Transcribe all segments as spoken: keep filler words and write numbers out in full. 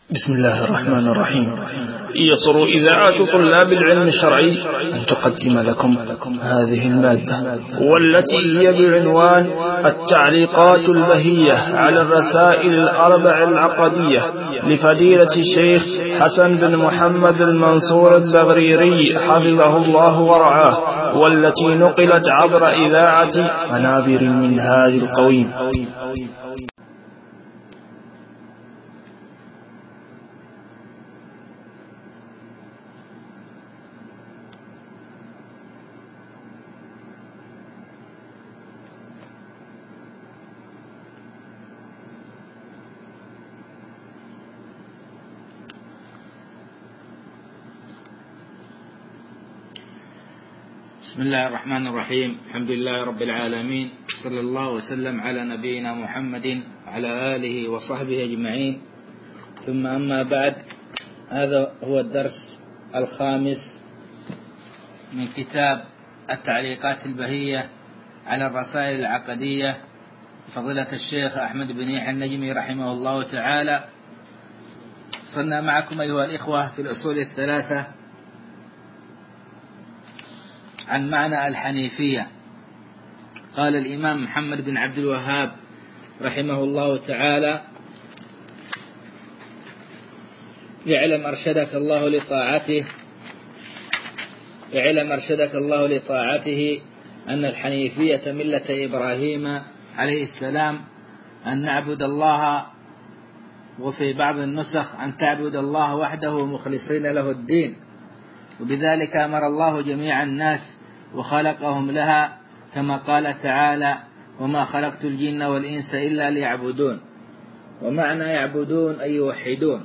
بسم الله الرحمن الرحيم. يسر إذاعة طلاب العلم الشرعي أن تقدم لكم هذه المادة والتي هي بعنوان التعليقات البهية على الرسائل الأربع العقدية لفضيلة الشيخ حسن بن محمد المنصور الزغريري حفظه الله ورعاه، والتي نقلت عبر إذاعة منابر المنهاج القويم. بسم الله الرحمن الرحيم. الحمد لله رب العالمين، صلى الله وسلم على نبينا محمد وعلى آله وصحبه أجمعين، ثم أما بعد. هذا هو الدرس الخامس من كتاب التعليقات البهية على الرسائل العقدية فضيلة الشيخ أحمد بن يحيى النجمي رحمه الله تعالى. صلنا معكم أيها الإخوة في الأصول الثلاثة عن معنى الحنيفية. قال الإمام محمد بن عبد الوهاب رحمه الله تعالى: اعلم أرشدك الله لطاعته اعلم أرشدك الله لطاعته أن الحنيفية ملة إبراهيم عليه السلام، أن نعبد الله، وفي بعض النسخ أن تعبد الله وحده مخلصين له الدين، وبذلك أمر الله جميع الناس وخلقهم لها، كما قال تعالى: وما خلقت الجن والإنس إلا ليعبدون. ومعنى يعبدون أي يوحدون.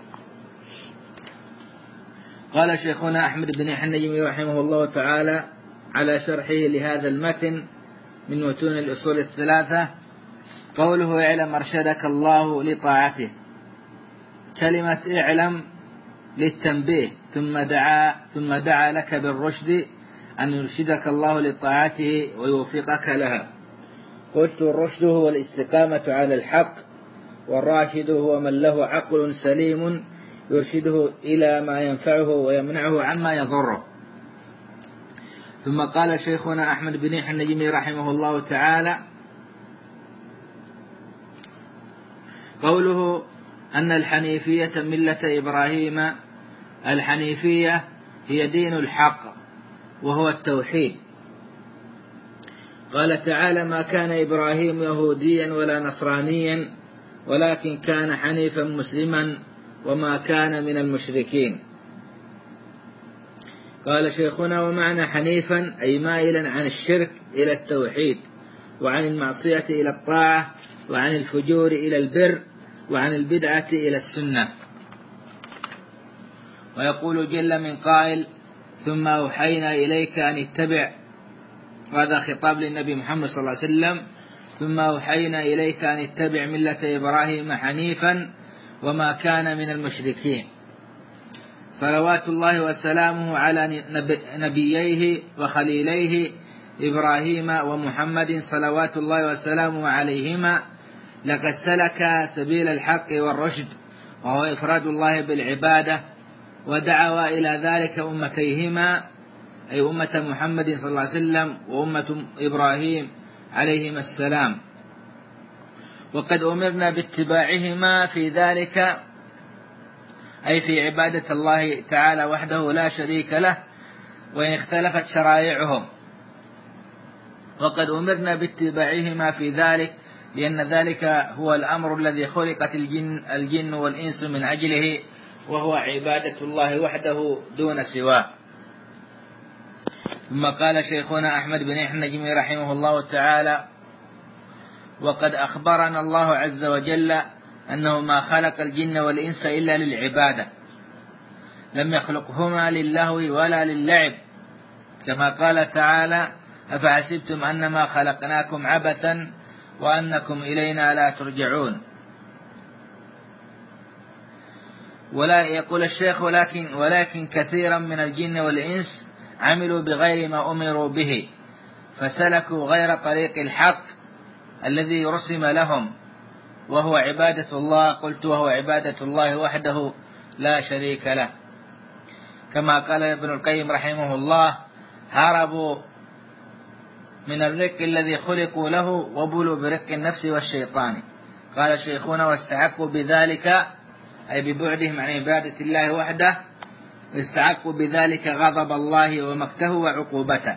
قال شيخنا أحمد بن يحيى النجمي رحمه الله تعالى على شرحه لهذا المتن من متون الأصول الثلاثة: قوله اعلم أرشدك الله لطاعته، كلمة اعلم للتنبيه، ثم دعا ثم دعا لك بالرشد، أن يرشدك الله لطاعته ويوفقك لها. قلت: الرشد هو الاستقامة على الحق، والراشد هو من له عقل سليم يرشده إلى ما ينفعه ويمنعه عما يضره. ثم قال شيخنا أحمد بن يحيى النجمي رحمه الله تعالى: قوله أن الحنيفية ملة إبراهيم، الحنيفية هي دين الحق وهو التوحيد. قال تعالى: ما كان إبراهيم يهوديا ولا نصرانيا ولكن كان حنيفا مسلما وما كان من المشركين. قال شيخنا: ومعنى حنيفا أي مائلا عن الشرك إلى التوحيد، وعن المعصية إلى الطاعة، وعن الفجور إلى البر، وعن البدعة إلى السنة. ويقول جل من قائل: ثم أوحينا إليك أن اتبع، وهذا خطاب للنبي محمد صلى الله عليه وسلم: ثم أوحينا إليك أن اتبع ملة إبراهيم حنيفا وما كان من المشركين. صلوات الله وسلامه على نبييه وخليليه إبراهيم ومحمد صلوات الله وسلامه عليهما، لقد سلك سبيل الحق والرشد، وهو إفراد الله بالعبادة، ودعوا إلى ذلك أمتيهما، أي أمة محمد صلى الله عليه وسلم وأمة إبراهيم عليهما السلام. وقد أمرنا باتباعهما في ذلك، أي في عبادة الله تعالى وحده لا شريك له، وإن اختلفت شرائعهم. وقد أمرنا باتباعهما في ذلك لأن ذلك هو الأمر الذي خلقت الجن, الجن والإنس من أجله، وهو عبادة الله وحده دون سواه. ثم قال شيخنا أحمد بن يحيى النجمي رحمه الله تعالى: وقد أخبرنا الله عز وجل أنه ما خلق الجن والإنس إلا للعبادة، لم يخلقهما للهو ولا للعب، كما قال تعالى: أفحسبتم أنما خلقناكم عبثا وأنكم إلينا لا ترجعون. ولا يقول الشيخ: ولكن, ولكن كثيرا من الجن والإنس عملوا بغير ما أمروا به، فسلكوا غير طريق الحق الذي رسم لهم، وهو عبادة الله، قلت وهو عبادة الله وحده لا شريك له. كما قال ابن القيم رحمه الله: هربوا من الرق الذي خلقوا له وبلوا برق النفس والشيطان. قال شيخنا: واستحقوا بذلك، أي ببعدهم عن عبادة الله وحده، استحقوا بذلك غضب الله ومقته وعقوبته.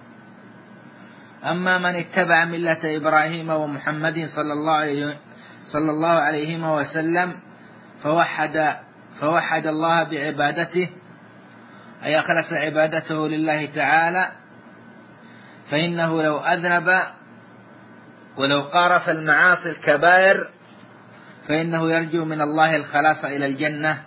أما من اتبع ملة إبراهيم ومحمد صلى الله عليه صلى الله عليهما وسلم فوحد فوحد الله بعبادته، أي أخلص عبادته لله تعالى، فإنه لو أذنب ولو قارف المعاصي الكبائر فإنه يرجو من الله الخلاص إلى الجنة،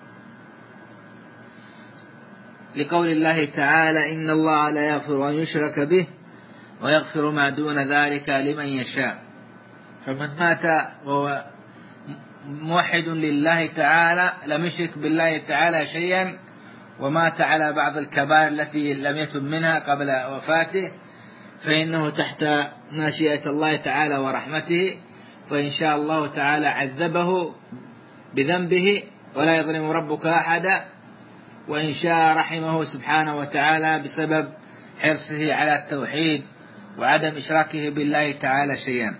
لقول الله تعالى: إن الله لا يغفر أن يشرك به ويغفر ما دون ذلك لمن يشاء. فمن مات وهو موحد لله تعالى لم يشرك بالله تعالى شيئا ومات على بعض الكبائر التي لم يتب منها قبل وفاته، فإنه تحت ماشية الله تعالى ورحمته، فإن شاء الله تعالى عذبه بذنبه ولا يظلم ربك أحدا، وإن شاء رحمه سبحانه وتعالى بسبب حرصه على التوحيد وعدم إشراكه بالله تعالى شيئا.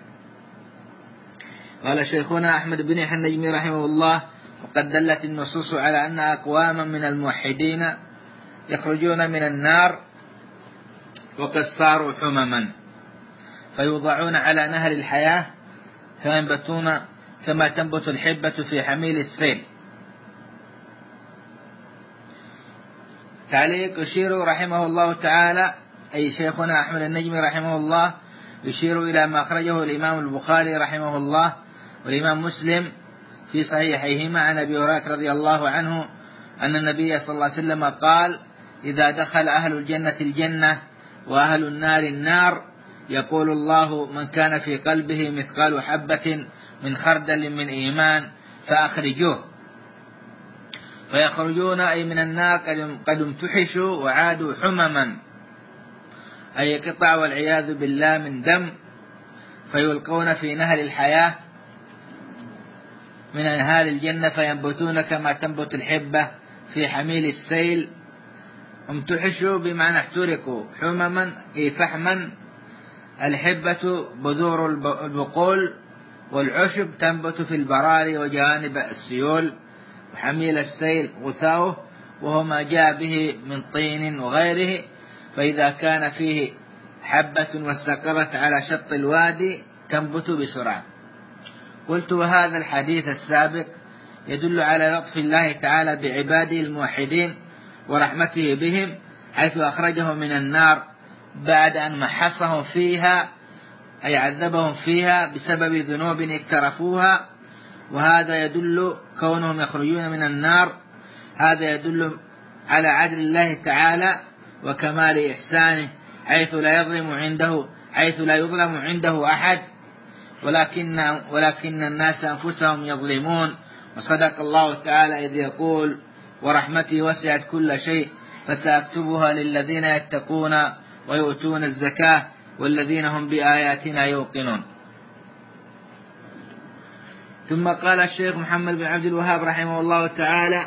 قال شيخنا أحمد بن يحيى النجمي رحمه الله: وقد دلت النصوص على أن أقواما من الموحدين يخرجون من النار وقد صاروا حمما فيوضعون على نهر الحياة فينبتون كما تنبت الحبة في حميل السيل. تعليق: يشير رحمه الله تعالى، أي شيخنا أحمد النجمي رحمه الله، يشير إلى ما أخرجه الإمام البخاري رحمه الله والإمام مسلم في صحيحيهما عن أبي هريرة رضي الله عنه أن النبي صلى الله عليه وسلم قال: إذا دخل أهل الجنة الجنة وأهل النار النار يقول الله: من كان في قلبه مثقال حبة من خردل من إيمان فأخرجوه، فيخرجون أي من النار قد امتحشوا وعادوا حمما، أي قطع والعياذ بالله من دم، فيلقون في نهر الحياة من أنهار الجنة فينبتون كما تنبت الحبة في حميل السيل. امتحشوا بمعنى احترقوا، حمما أي فحما. الحبة بذور البقول، والعشب تنبت في البراري وجانب السيول، وحميل السيل غثاؤه وهو ما جاء به من طين وغيره، فإذا كان فيه حبة واستقرت على شط الوادي تنبت بسرعة. قلت: وهذا الحديث السابق يدل على لطف الله تعالى بعباده الموحدين ورحمته بهم، حيث أخرجهم من النار بعد أن محصهم فيها، أي عذبهم فيها بسبب ذنوب اقترفوها. وهذا يدل كونهم يخرجون من النار، هذا يدل على عدل الله تعالى وكمال إحسانه، حيث لا يظلم عنده حيث لا يظلم عنده أحد، ولكن ولكن الناس أنفسهم يظلمون. وصدق الله تعالى إذ يقول: ورحمتي وسعت كل شيء فسأكتبها للذين يتقون ويؤتون الزكاة والذين هم بآياتنا يوقنون. ثم قال الشيخ محمد بن عبد الوهاب رحمه الله تعالى: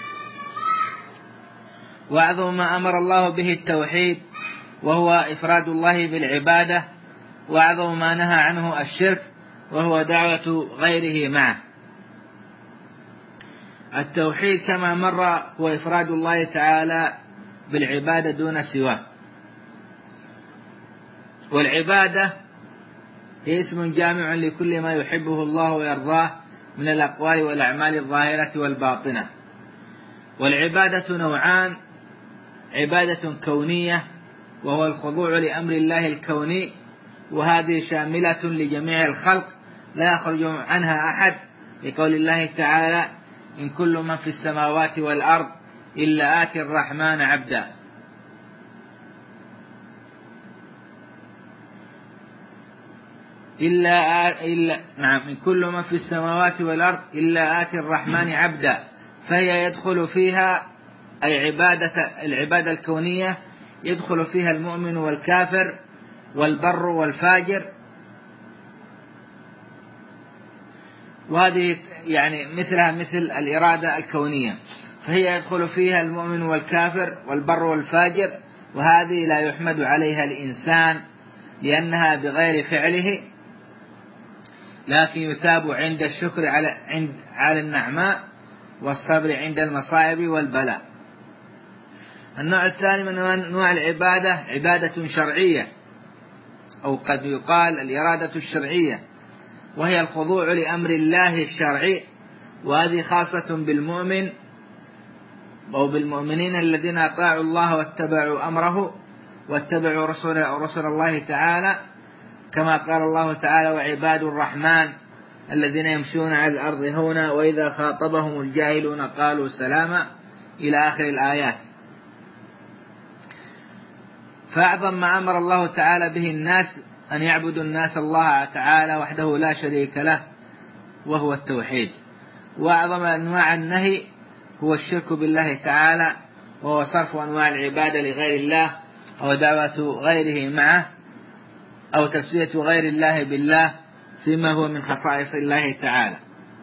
وأعظم ما أمر الله به التوحيد وهو إفراد الله بالعبادة، وأعظم ما نهى عنه الشرك وهو دعوة غيره معه. التوحيد كما مر هو إفراد الله تعالى بالعبادة دون سواه، والعبادة هي اسم جامع لكل ما يحبه الله ويرضاه من الأقوال والأعمال الظاهرة والباطنة. والعبادة نوعان: عبادة كونية وهو الخضوع لأمر الله الكوني، وهذه شاملة لجميع الخلق لا يخرج عنها أحد، لقول الله تعالى: إن كل من في السماوات والأرض إلا آتي الرحمن عبدا. إلا, إلا نعم إن كل من في السماوات والأرض إلا آتي الرحمن عبدا، فهي يدخل فيها أي عبادة العبادة الكونية يدخل فيها المؤمن والكافر والبر والفاجر. وهذه يعني مثلها مثل الإرادة الكونية، فهي يدخل فيها المؤمن والكافر والبر والفاجر، وهذه لا يحمد عليها الإنسان لأنها بغير فعله، لكن يثاب عند الشكر على عند على النعماء والصبر عند المصائب والبلاء. النوع الثاني من أنواع العبادة عبادة شرعية، أو قد يقال الإرادة الشرعية، وهي الخضوع لأمر الله الشرعي، وهذه خاصة بالمؤمن أو بالمؤمنين الذين أطاعوا الله واتبعوا أمره واتبعوا رسول, رسول الله تعالى، كما قال الله تعالى: وعباد الرحمن الذين يمشون على الأرض هونا وإذا خاطبهم الجاهلون قالوا سلاما، إلى آخر الآيات. فأعظم ما أمر الله تعالى به الناس أن يعبدوا الناس الله تعالى وحده لا شريك له، وهو التوحيد. وأعظم أنواع النهي هو الشرك بالله تعالى، وهو صرف أنواع العبادة لغير الله، أو دعوة غيره معه، أو تسوية غير الله بالله فيما هو من خصائص الله تعالى.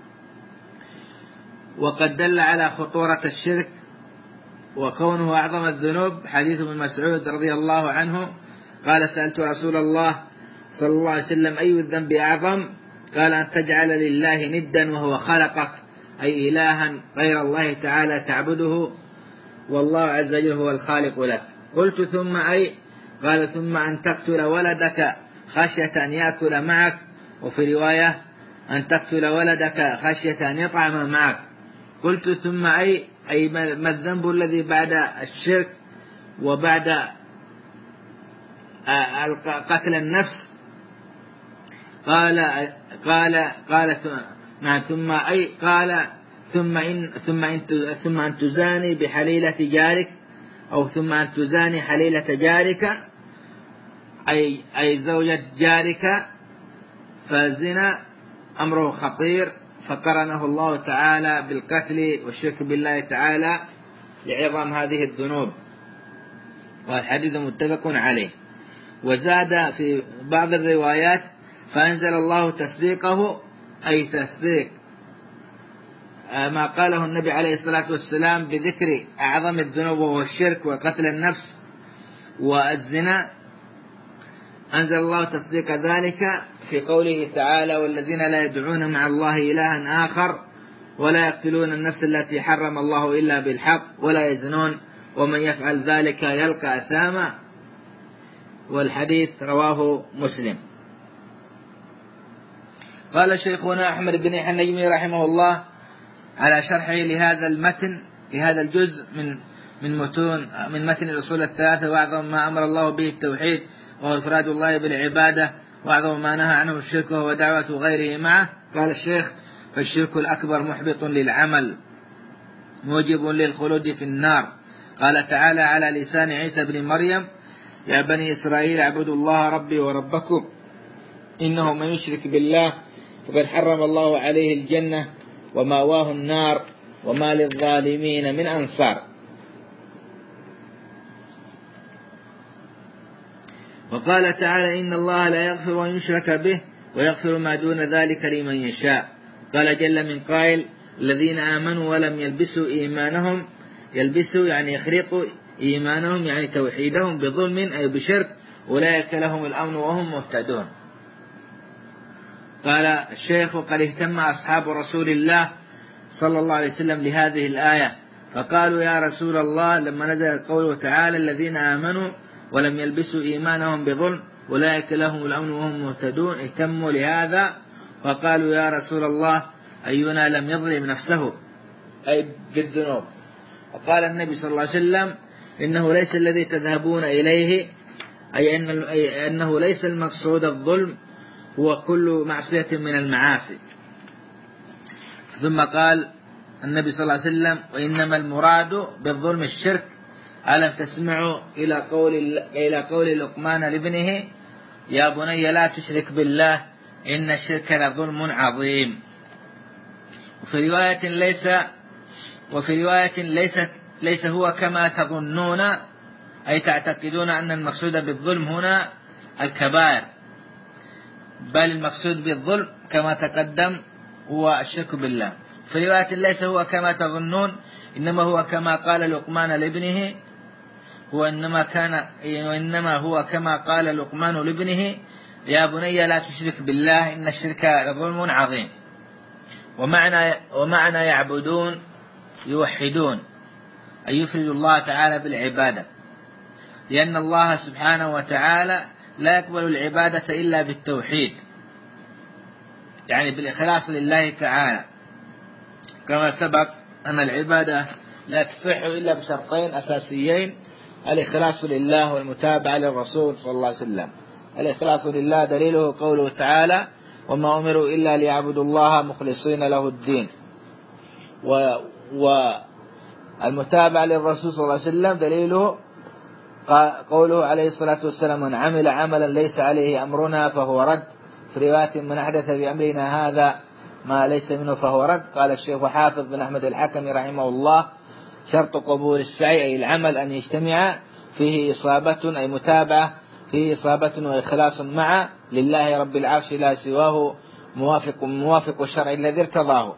وقد دل على خطورة الشرك وكونه أعظم الذنوب حديث ابن مسعود رضي الله عنه قال: سألت رسول الله صلى الله عليه وسلم: أي الذنب أعظم؟ قال: أن تجعل لله ندا وهو خلقك، أي إلها غير الله تعالى تعبده والله عز وجل هو الخالق لك. قلت: ثم أي؟ قال: ثم أن تقتل ولدك خشية أن يأكل معك، وفي رواية أن تقتل ولدك خشية أن يطعم معك. قلت: ثم أي؟ أي ما الذنب الذي بعد الشرك وبعد قتل النفس؟ قال قال قال نعم ثم أي؟ قال: ثم إن ثم إن ثم أن تزاني بحليلة جارك، أو ثم أن تزاني حليلة جارك، أي أي زوجة جارك. فالزنا أمره خطير، فقرنه الله تعالى بالقتل والشرك بالله تعالى لعظم هذه الذنوب، والحديث متفق عليه. وزاد في بعض الروايات: فأنزل الله تصديقه، أي تصديق ما قاله النبي عليه الصلاة والسلام بذكر أعظم الذنوب وهو الشرك وقتل النفس والزنا. أنزل الله تصديق ذلك في قوله تعالى: والذين لا يدعون مع الله إلها آخر ولا يقتلون النفس التي حرم الله إلا بالحق ولا يزنون ومن يفعل ذلك يلقى أثاما. والحديث رواه مسلم. قال شيخنا أحمد بن النجمي رحمه الله على شرحه لهذا المتن لهذا الجزء من من متون من متن الأصول الثلاثة: وأعظم ما أمر الله به التوحيد وهو إفراد الله بالعبادة، وأعظم ما نهى عنه الشرك وهو دعوة غيره معه. قال الشيخ: فالشرك الأكبر محبط للعمل موجب للخلود في النار. قال تعالى على لسان عيسى بن مريم: يا بني إسرائيل اعبدوا الله ربي وربكم إنه من يشرك بالله فقد حرم الله عليه الجنة ومأواه النار وما للظالمين من أنصار. وقال تعالى: إن الله لا يغفر أن يشرك به ويغفر ما دون ذلك لمن يشاء. قال جل من قائل: الذين آمنوا ولم يلبسوا إيمانهم، يلبسوا يعني يخلطوا إيمانهم يعني توحيدهم بظلم أي بشرك، أولئك لهم الأمن وهم مهتدون. قال الشيخ: وقد اهتم أصحاب رسول الله صلى الله عليه وسلم لهذه الآية، فقالوا: يا رسول الله، لما نزل قوله تعالى: الذين آمنوا ولم يلبسوا إيمانهم بظلم أولئك لهم الأمن وهم مهتدون، اهتموا لهذا وقالوا: يا رسول الله، أينا لم يظلم نفسه أي بالذنوب؟ وقال النبي صلى الله عليه وسلم: إنه ليس الذي تذهبون إليه، أي أنه ليس المقصود الظلم، هو كل معصية من المعاصي. ثم قال النبي صلى الله عليه وسلم: وإنما المراد بالظلم الشرك. ألم تسمعوا إلى قول إلى قول لقمان لابنه: يا بني لا تشرك بالله إن الشرك لظلم عظيم. وفي رواية ليس وفي رواية ليس ليس هو كما تظنون، أي تعتقدون أن المقصود بالظلم هنا الكبائر، بل المقصود بالظلم كما تقدم هو الشرك بالله. في رواية ليس هو كما تظنون إنما هو كما قال لقمان لابنه هو إنما كان وإنما هو كما قال لقمان لابنه يا بني لا تشرك بالله إن الشرك لظلم عظيم. ومعنى ومعنى يعبدون يوحدون أي يفرد الله تعالى بالعبادة، لأن الله سبحانه وتعالى لا يقبل العبادة إلا بالتوحيد، يعني بالإخلاص لله تعالى، كما سبق أن العبادة لا تصح إلا بشرطين أساسيين: الإخلاص لله والمتابعة للرسول صلى الله عليه وسلم. الإخلاص لله دليله قوله تعالى: وما أمروا إلا ليعبدوا الله مخلصين له الدين. والمتابعة للرسول صلى الله عليه وسلم دليله قوله عليه الصلاة والسلام: من عمل عملا ليس عليه أمرنا فهو رد. في رواية: من أحدث بأمرنا هذا ما ليس منه فهو رد. قال الشيخ حافظ بن أحمد الحكمي رحمه الله: شرط قبول السعي أي العمل أن يجتمع فيه إصابة أي متابعة، فيه إصابة وإخلاص مع لله رب العرش لا سواه، موافق موافق الشرع الذي ارتضاه.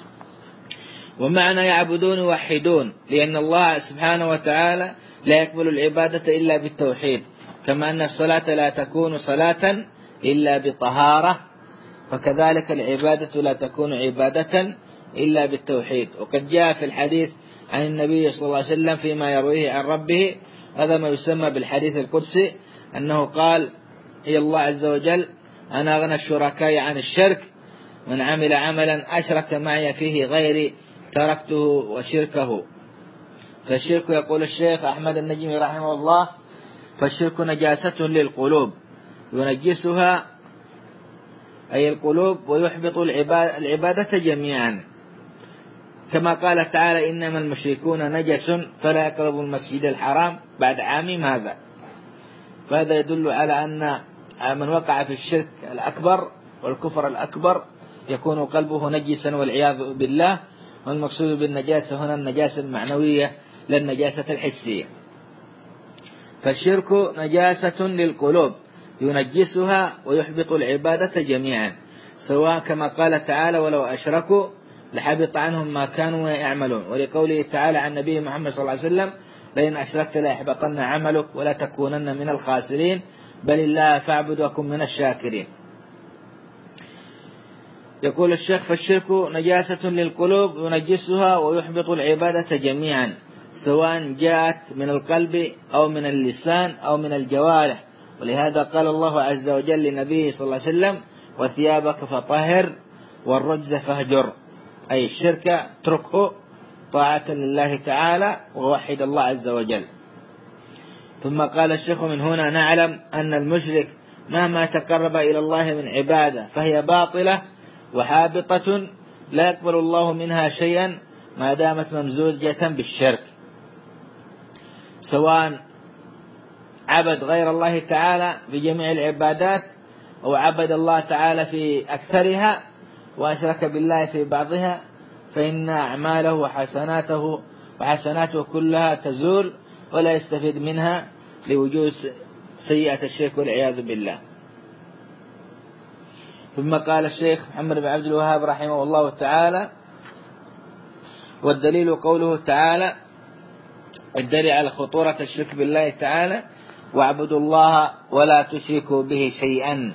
ومعنى يعبدون يوحدون لأن الله سبحانه وتعالى لا يقبل العبادة إلا بالتوحيد، كما أن الصلاة لا تكون صلاة إلا بطهارة، فكذلك العبادة لا تكون عبادة إلا بالتوحيد. وقد جاء في الحديث عن النبي صلى الله عليه وسلم فيما يرويه عن ربه، هذا ما يسمى بالحديث القدسي، أنه قال: يا الله عز وجل أنا أغنى الشركاء عن الشرك، من عمل عملا أشرك معي فيه غيري تركته وشركه. فالشرك يقول الشيخ أحمد النجمي رحمه الله: فالشرك نجاسة للقلوب ينجسها أي القلوب ويحبط العبادة جميعا، كما قال تعالى: إنما المشركون نجس فلا يقربوا المسجد الحرام بعد عامهم هذا. فهذا يدل على أن من وقع في الشرك الأكبر والكفر الأكبر يكون قلبه نجسا والعياذ بالله. والمقصود بالنجاسة هنا النجاسة المعنوية لا النجاسة الحسية. فالشرك نجاسة للقلوب ينجسها ويحبط العبادة جميعا، سواء كما قال تعالى: ولو أشركوا لحبط عنهم ما كانوا يعملون. ولقوله تعالى عن نبي محمد صلى الله عليه وسلم: لئن أشركت ليحبطن عملك ولا تكونن من الخاسرين بل الله فاعبد وكن من الشاكرين. يقول الشيخ: فالشرك نجاسة للقلوب ينجسها ويحبط العبادة جميعا، سواء جاءت من القلب أو من اللسان أو من الجوارح. ولهذا قال الله عز وجل لنبيه صلى الله عليه وسلم: وثيابك فطهر والرجز فاهجر، أي الشرك اتركه طاعة لله تعالى ووحد الله عز وجل. ثم قال الشيخ: من هنا نعلم أن المشرك مهما تقرب إلى الله من عبادة فهي باطلة وحابطة لا يقبل الله منها شيئا ما دامت ممزوجة بالشرك، سواء عبد غير الله تعالى بجميع العبادات أو عبد الله تعالى في أكثرها وأشرك بالله في بعضها، فإن أعماله وحسناته وحسناته كلها تزول ولا يستفيد منها لوجود سيئة الشرك والعياذ بالله. ثم قال الشيخ محمد بن عبد الوهاب رحمه الله تعالى: والدليل قوله تعالى، الدليل على خطورة الشرك بالله تعالى: واعبدوا الله ولا تشركوا به شيئا.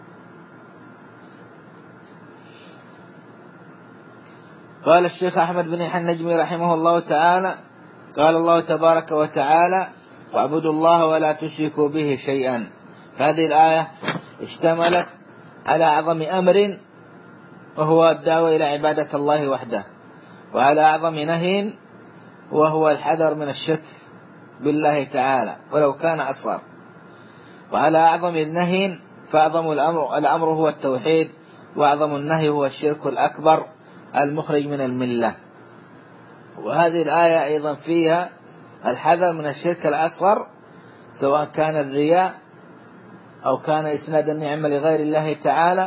قال الشيخ أحمد بن يحيى النجمي رحمه الله تعالى: قال الله تبارك وتعالى: واعبدوا الله ولا تشركوا به شيئا. فهذه الآية اشتملت على أعظم أمر وهو الدعوة إلى عبادة الله وحده، وعلى أعظم نهي وهو الحذر من الشرك بالله تعالى ولو كان أصغر، وعلى أعظم النهي فأعظم الأمر, الأمر هو التوحيد، وأعظم النهي هو الشرك الأكبر المخرج من الملة. وهذه الآية أيضا فيها الحذر من الشرك الأصغر، سواء كان الرياء أو كان إسناد النعمة لغير الله تعالى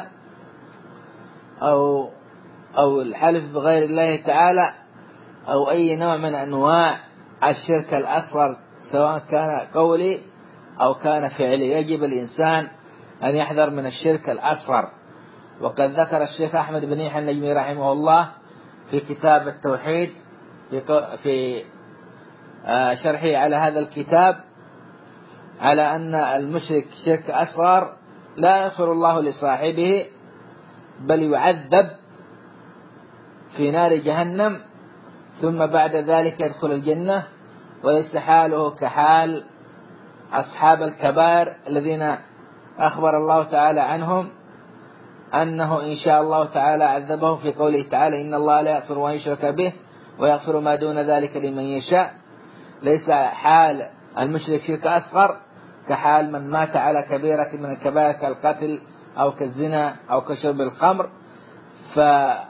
أو أو الحلف بغير الله تعالى أو أي نوع من أنواع الشرك الأصغر، سواء كان قولي أو كان فعلي. يجب الإنسان أن يحذر من الشرك الأصغر وقد ذكر الشيخ أحمد بن يحيى النجمي رحمه الله في كتاب التوحيد في شرحه على هذا الكتاب على أن المشرك شرك أصغر لا يغفر الله لصاحبه بل يعذب في نار جهنم ثم بعد ذلك يدخل الجنة، وليس حاله كحال أصحاب الكبائر الذين أخبر الله تعالى عنهم أنه إن شاء الله تعالى عذبه في قوله تعالى إن الله لا يغفر أن يشرك به ويغفر ما دون ذلك لمن يشاء. ليس حال المشرك شرك أصغر كحال من مات على كبيرة من الكبائر كالقتل أو كالزنا أو كشرب الخمر. ف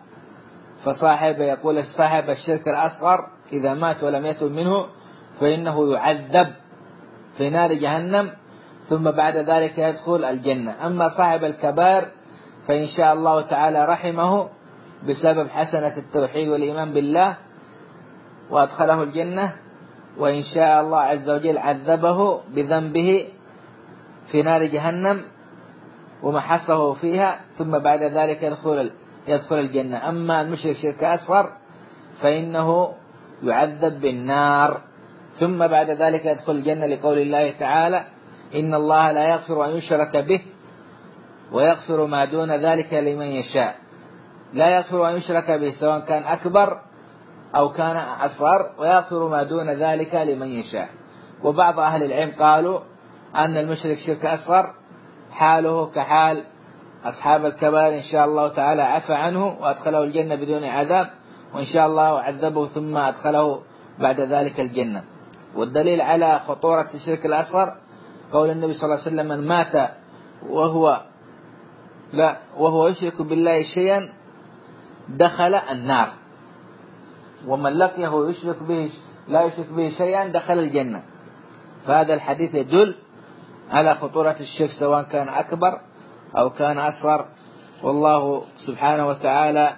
فصاحب يقول صاحب الشرك الأصغر إذا مات ولم يتب منه فإنه يعذب في نار جهنم ثم بعد ذلك يدخل الجنة. أما صاحب الكبائر فإن شاء الله تعالى رحمه بسبب حسنة التوحيد والإيمان بالله وأدخله الجنة، وإن شاء الله عز وجل عذبه بذنبه في نار جهنم ومحصه فيها ثم بعد ذلك يدخل يدخل الجنة. أما المشرك شرك أصغر فإنه يعذب بالنار ثم بعد ذلك يدخل الجنة لقول الله تعالى إن الله لا يغفر أن يشرك به ويغفر ما دون ذلك لمن يشاء. لا يغفر أن يشرك به سواء كان أكبر أو كان أصغر، ويغفر ما دون ذلك لمن يشاء. وبعض أهل العلم قالوا أن المشرك شرك أصغر حاله كحال أصحاب الكبائر إن شاء الله تعالى عفى عنه وأدخله الجنة بدون عذاب، وإن شاء الله عذبه ثم أدخله بعد ذلك الجنة. والدليل على خطورة الشرك الأصغر قول النبي صلى الله عليه وسلم من مات وهو لا وهو يشرك بالله شيئا دخل النار، ومن لقيه يشرك به لا يشرك به شيئا دخل الجنة. فهذا الحديث يدل على خطورة الشرك سواء كان أكبر أو كان أصغر. والله سبحانه وتعالى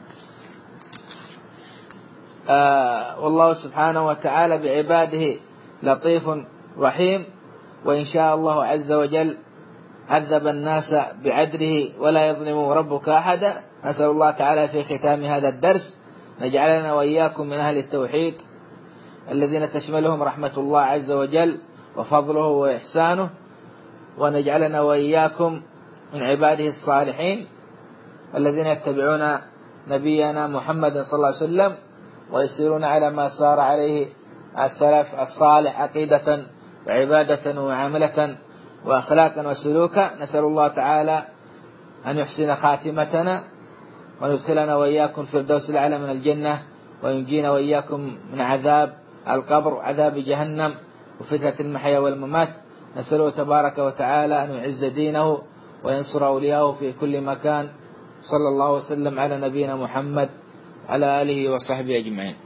آه والله سبحانه وتعالى بعباده لطيف رحيم، وإن شاء الله عز وجل عذب الناس بعدله ولا يظلم ربك أحدا. نسأل الله تعالى في ختام هذا الدرس نجعلنا وإياكم من أهل التوحيد الذين تشملهم رحمة الله عز وجل وفضله وإحسانه، ونجعلنا وإياكم من عباده الصالحين الذين يتبعون نبينا محمد صلى الله عليه وسلم ويسيرون على ما سار عليه السلف الصالح عقيدة وعبادة ومعاملة وأخلاقا وسلوكا. نسأل الله تعالى أن يحسن خاتمتنا وندخلنا وإياكم في الفردوس الأعلى من الجنة، وينجينا وإياكم من عذاب القبر وعذاب جهنم وفتنة المحيا والممات. نسأله تبارك وتعالى أن يعز دينه وينصر أولياءه في كل مكان. صلى الله وسلم على نبينا محمد على آله وصحبه أجمعين.